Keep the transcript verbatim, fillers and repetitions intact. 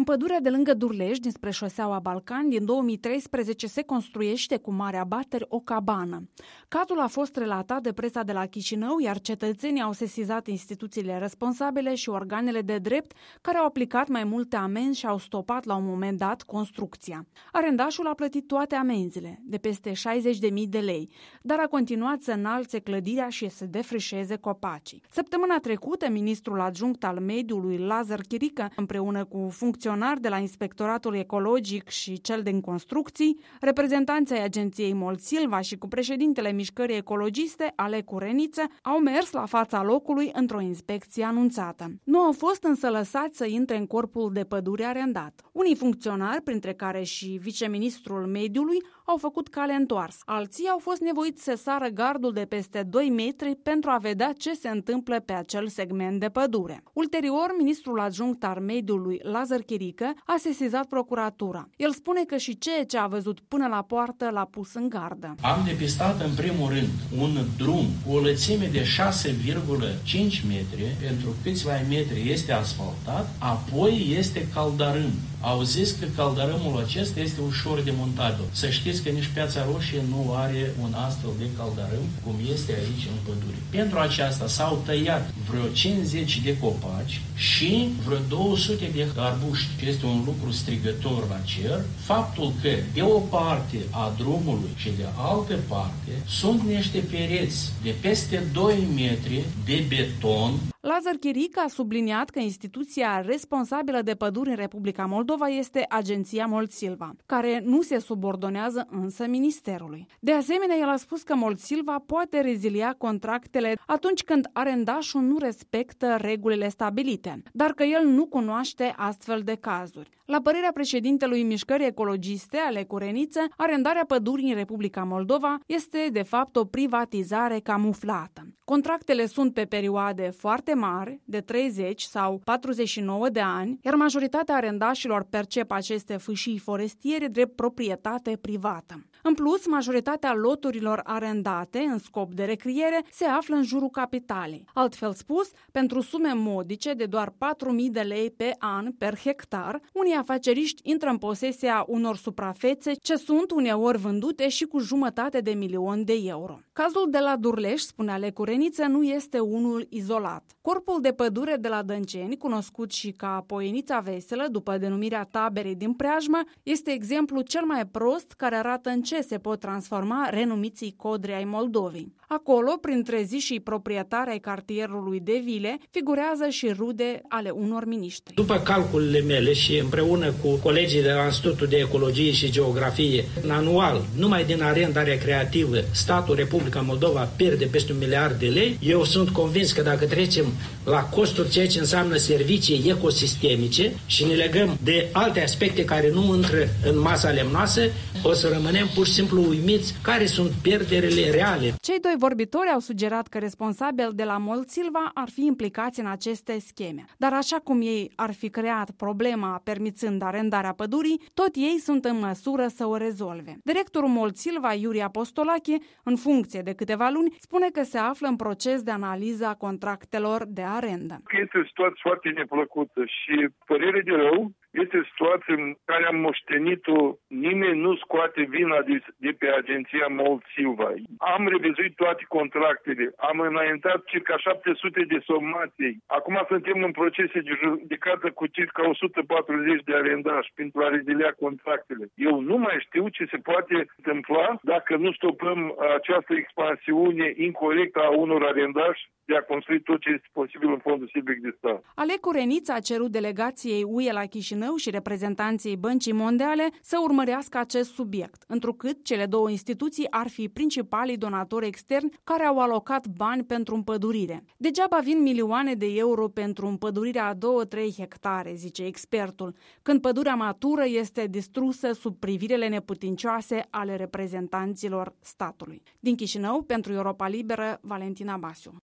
pădurea de lângă Durlești, dinspre șoseaua Balcani, din două mii treisprezece se construiește cu mari abateri o cabană. Cazul a fost relatat de presa de la Chișinău, iar cetățenii au sesizat instituțiile responsabile și organele de drept, care au aplicat mai multe amenzi și au stopat la un moment dat construcția. Arendașul a plătit toate amenzile, de peste șaizeci de mii de lei, dar a continuat să înalțe clădirea și să defrișeze copacii. Săptămâna trecută, ministrul adjunct al mediului, Lazar Chirică, împreună cu funcționari de la Inspectoratul Ecologic și cel din construcții, reprezentanții ai agenției Mol Silva și cu președintele Mișcării Ecologiste, Alecu Reniță, au mers la fața locului într-o inspecție anunțată. Nu au fost însă lăsați să intre în corpul de pădure arendat. Unii funcționari, printre care și viceministrul mediului, au făcut cale întors. Alții au fost nevoiți să sară gardul de peste doi metri pentru a vedea ce se întâmplă pe acel segment de pădure. Ulterior, ministrul adjunct al mediului, Lazar Chirică, a sesizat procuratura. El spune că și ceea ce a văzut până la poartă l-a pus în gardă. Am depistat în primul rând un drum cu o lățime de șase virgulă cinci metri, pentru câțiva metri este asfaltat, apoi este caldarâm. Au zis că caldarâmul acesta este ușor de montat. Să știți că nici Piața Roșie nu are un astfel de caldarâm cum este aici în pădure. Pentru aceasta s-au tăiat vreo cincizeci de copaci și vreo două sute de arbuști. Este un lucru strigător la cer. Faptul că de o parte a drumului și de altă parte sunt niște pereți de peste doi metri de beton. Lazar Chirică a subliniat că instituția responsabilă de păduri în Republica Moldova este Agenția Mol Silva, care nu se subordonează însă ministerului. De asemenea, el a spus că Mol Silva poate rezilia contractele atunci când arendașul nu respectă regulile stabilite, dar că el nu cunoaște astfel de cazuri. La părerea președintelui Mișcării Ecologiste, Alecu Reniță, arendarea pădurii în Republica Moldova este de fapt o privatizare camuflată. Contractele sunt pe perioade foarte mari, de treizeci sau patruzeci și nouă de ani, iar majoritatea arendașilor percep aceste fâșii forestiere drept proprietate privată. În plus, majoritatea loturilor arendate în scop de recriere se află în jurul capitalei. Altfel spus, pentru sume modice de doar patru mii de lei pe an per hectar, unii afaceriști intră în posesia unor suprafețe ce sunt uneori vândute și cu jumătate de milion de euro. Cazul de la Durlești, spune Alecu Reniță, nu este unul izolat. Corpul de pădure de la Dănceni, cunoscut și ca Poienița Veselă, după denumirea taberei din preajmă, este exemplu cel mai prost care arată în ce se pot transforma renumiții codri ai Moldovei. Acolo, printre zișii proprietari ai cartierului de vile, figurează și rude ale unor miniștri. După calculele mele și împreună cu colegii de la Institutul de Ecologie și Geografie, în anual, numai din arenda recreativă, statul Republica Moldova pierde peste un miliard de lei. Eu sunt convins că dacă trecem la costuri ceea ce înseamnă servicii ecosistemice și ne legăm de alte aspecte care nu intră în masa lemnoasă, o să rămânem pur și simplu uimiți care sunt pierderile reale. Cei doi vorbitori au sugerat că responsabili de la Mol Silva ar fi implicați în aceste scheme. Dar așa cum ei ar fi creat problema permițând arendarea pădurii, tot ei sunt în măsură să o rezolve. Directorul Mol Silva, Iuri Apostolache, în funcție de câteva luni, spune că se află în proces de analiză a contractelor de arendă. Este o situație foarte neplăcută și părere de rău. Este o situație în care am moștenit-o, nimeni nu scoate vina de, de pe agenția Mol Silva. Am revizuit toate contractele, am înaintat circa șapte sute de somații. Acum suntem în procese de judecată cu circa o sută patruzeci de arendași pentru a rezilia contractele. Eu nu mai știu ce se poate întâmpla dacă nu stopăm această expansiune incorectă a unor arendași de a construi tot ce este posibil în fondul silvic de stat. Alecu Reniță a cerut delegației U E la Chișinău și reprezentanții Băncii Mondiale să urmărească acest subiect, întrucât cele două instituții ar fi principalii donatori externi care au alocat bani pentru împădurire. Degeaba vin milioane de euro pentru împădurirea a două-trei hectare, zice expertul, când pădurea matură este distrusă sub privirele neputincioase ale reprezentanților statului. Din Chișinău, pentru Europa Liberă, Valentina Basiu.